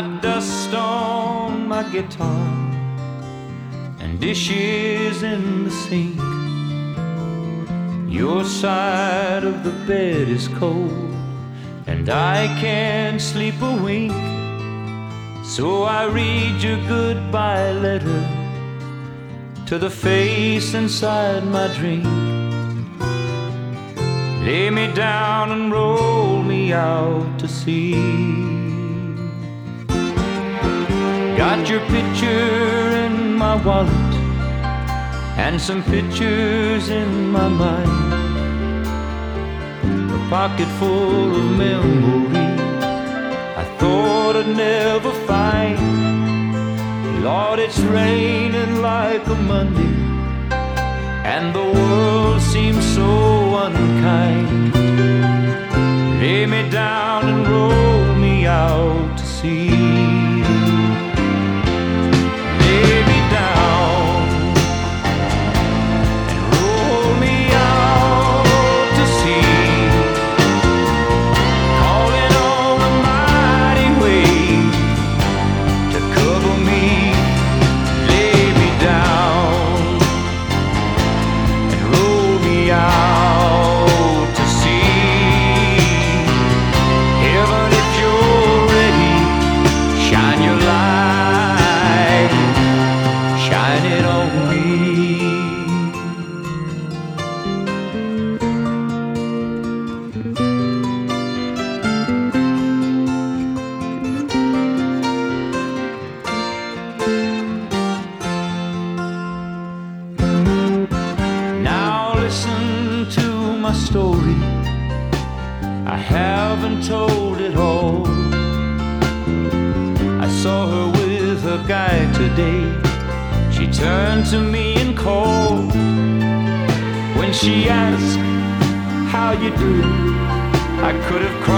got dust on my guitar and dishes in the sink. Your side of the bed is cold and I can't sleep a wink. So I read your goodbye letter to the face inside my drink. Lay me down and roll me out to sea. Got your picture in my wallet and some pictures in my mind. A pocket full of memories I thought I'd never find. Lord, it's raining like a Monday and the world seems so unkind. Lay me down and roll me out to sea. Lay me down and roll me out to sea. Calling on the mighty wave to cover me. Lay me down and roll me out to sea. Heaven, if you're ready, shine your light, shine it on me. Now listen to my story, I haven't told it all. I saw her with a guy today. She turned to me and called. When she asked how you do, I could have cried.